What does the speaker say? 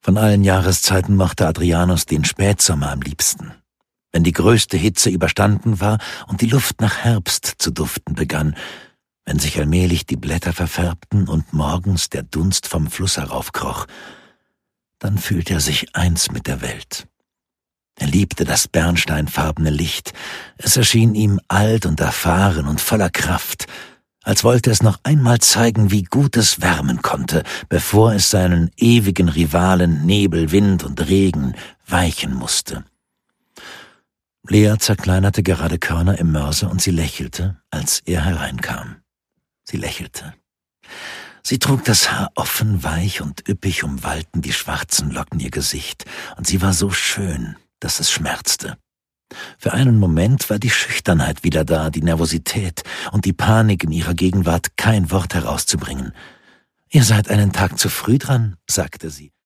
Von allen Jahreszeiten mochte Adrianus den Spätsommer am liebsten. Wenn die größte Hitze überstanden war und die Luft nach Herbst zu duften begann, wenn sich allmählich die Blätter verfärbten und morgens der Dunst vom Fluss heraufkroch, dann fühlte er sich eins mit der Welt. Er liebte das bernsteinfarbene Licht, es erschien ihm alt und erfahren und voller Kraft, als wollte es noch einmal zeigen, wie gut es wärmen konnte, bevor es seinen ewigen Rivalen Nebel, Wind und Regen weichen musste. Lea zerkleinerte gerade Körner im Mörser und sie lächelte, als er hereinkam. Sie lächelte. Sie trug das Haar offen, weich und üppig umwallten die schwarzen Locken ihr Gesicht, und sie war so schön, dass es schmerzte. Für einen Moment war die Schüchternheit wieder da, die Nervosität und die Panik in ihrer Gegenwart, kein Wort herauszubringen. »Ihr seid einen Tag zu früh dran«, sagte sie.